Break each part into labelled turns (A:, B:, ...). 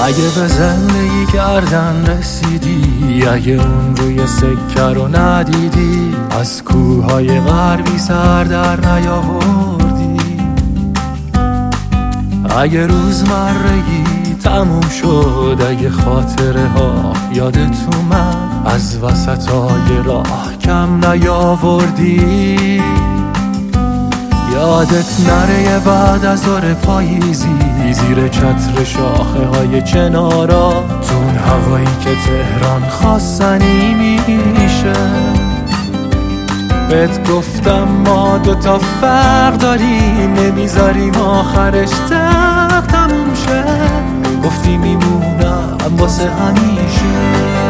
A: اگه به زندگی کردن رسیدی، اگه اون روی سکه رو ندیدی، از کوههای غربی سر در نیاوردی، اگه روزمرگی تموم شد، اگه خاطره ها یادت اومد، از وسطای راه کم نیاوردی، یادت نره بعد از ظهر پاییزی زیر چتر شاخه های چنارا، تون هوایی که تهران خواستنی میشه. بهت گفتم ما دوتا فرق داریم، نمیذاریم آخرش تموم شه، گفتی میمونم واسه همیشه.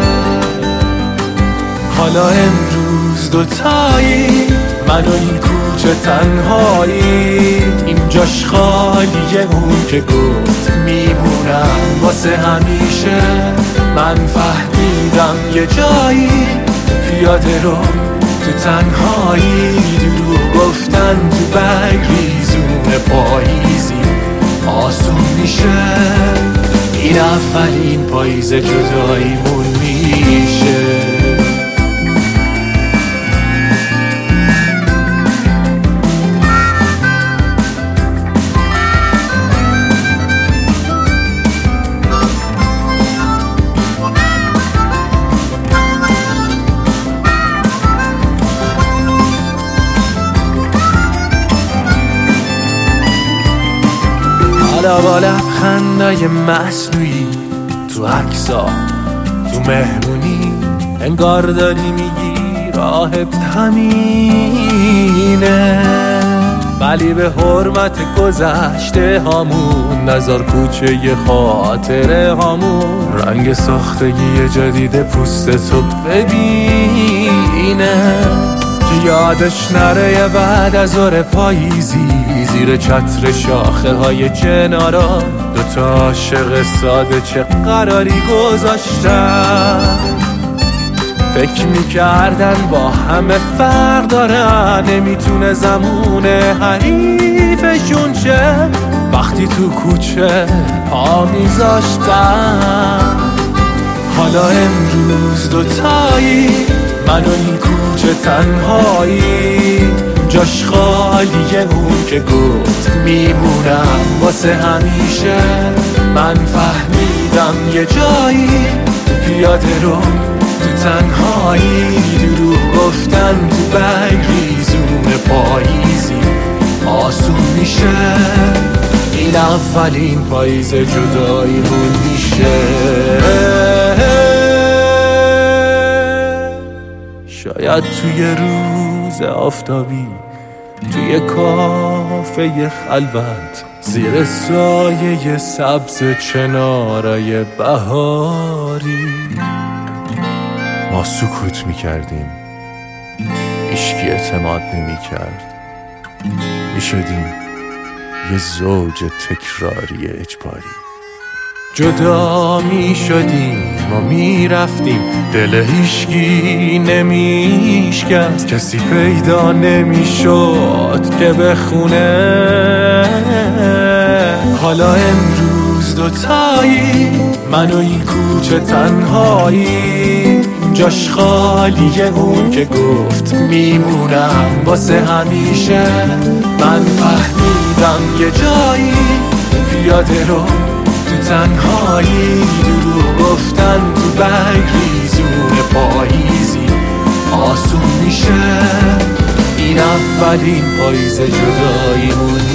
A: حالا امروز دوتایی، من و این کوچه تنهایی، این جاش خالیه، اون که گفت میمونم واسه همیشه. من فهمیدم یه جایی پیاده رو تو تنهایی، دروغ گفتن تو بگریزون پاییزی آسون میشه. این اولین پاییز جداییمون میشه. حالا با لبخندای مصنوعی تو عکسا، تو مهمونی، انگار داری میگی راحت همینه، ولی به حرمت گذشته هامون نذار کوچه ی خاطره هامون رنگ ساختگی جدید پوستتو ببینه، که یادش نره بعد از ظهر پاییزی زیر چتر شاخه های چنارا، دوتا عاشق ساده چه قراری گذاشتن، فکر میکردن با همه فرق دارن، نمیتونه زمون حریفشون چه، وقتی تو کوچه پا میذاشتن. حالا امروز دوتایی، من و این کوچه تنهایی، جاش خالیه، اون که گفت میمونم واسه همیشه. من فهمیدم یه جایی پیاده رو تو تنهایی، دروغ گفتن تو بگریزون پاییزی آسون میشه. این اولین پاییز جداییمون میشه. شاید توی روز آفتابی، توی کافه خلوت، زیر سایه سبز چنارای بهاری، ما سکوت میکردیم، هیچکی اعتماد نمیکرد، میشدیم یه زوج تکراری اجباری. جدا می شدیم و می رفتیم، دل هیچکی نمیشکست، کسی پیدا نمی شد که بخونه. حالا امروز دوتایی، من و این کوچه تنهایی، جاش خالیه، اون که گفت میمونم واسه همیشه. من فهمیدم یه جایی پیاده رو تو تنهایی، دروغ گفتن تو بگریزون پاییزی آسون میشه. این اولین پاییز جداییمون